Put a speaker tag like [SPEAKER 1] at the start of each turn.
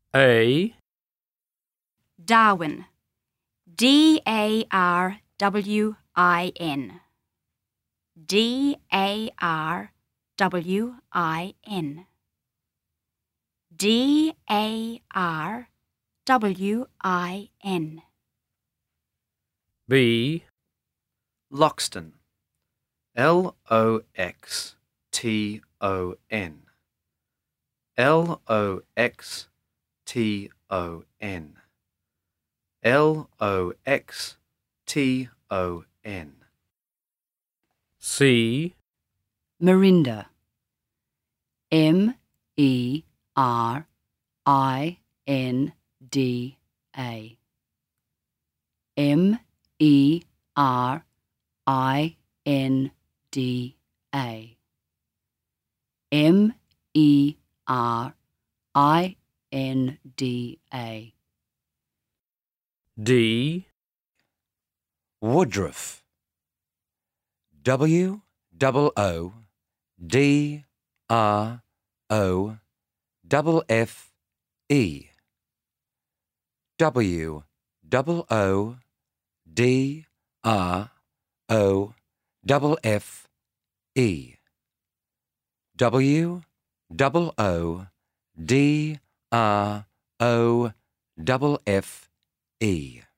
[SPEAKER 1] A,
[SPEAKER 2] Darwin. D-A-R-W-I-N. D-A-R-W-I-N. D-A-R-W-I-N.
[SPEAKER 1] B,
[SPEAKER 3] Loxton. L-O-X-T-O-N. L-O-X-T-O-N. L-O-X-T-O-N.
[SPEAKER 1] C,
[SPEAKER 4] Merinda. M-E-R-I-N-D-A. M-E-R-I-N-D-A. M-E-R-I-N-D-A.
[SPEAKER 1] D,
[SPEAKER 5] Woodruff. W-O-O-D-R-O-F-F-E. W-O-O-D-R-O-F-F-E. W-O-O-D-R-O-F-F-E.